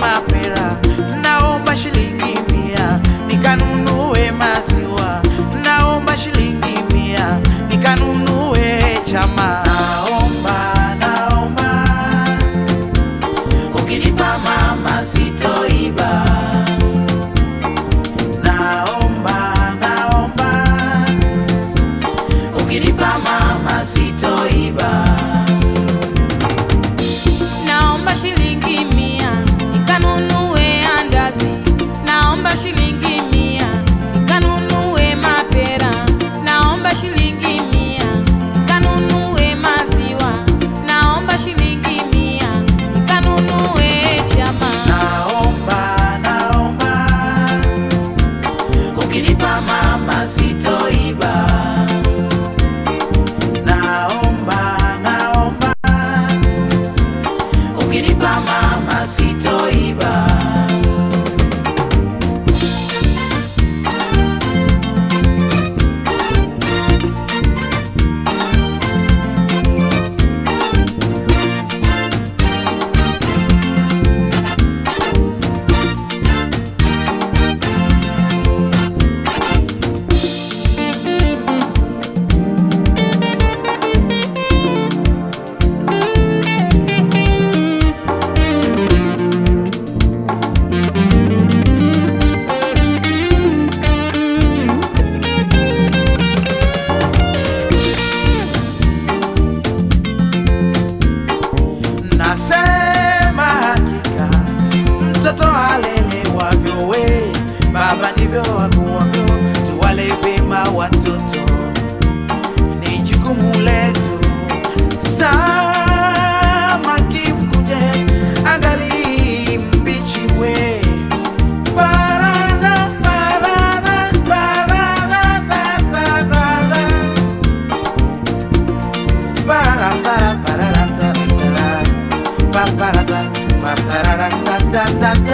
mapera, naomba shilingi 100 nikanunue maziwa, naomba shilingi 100 nikanunue chama. Naomba ukinipa mama sitoiba. Naomba ukinipa mama sitoiba. Naomba shilingi 100 nikanunue andazi, naomba shilingi 100 nikanunue mapera, naomba shilingi 100 nikanunue maziwa, naomba shilingi 100 nikanunue chama. Naomba ukinipa mama sitoiba. Naomba ukinipa mama sitoiba. Nasema hakika mtoto alelewavyo we, baba ndivyo akuwavyo. Tuwale vyema watoto, ni jukumu letu. Samaki mkuje, angali mbichi we. Parara, parara, parara, parara, parara, parara, parara, parara, parara, parara, parara,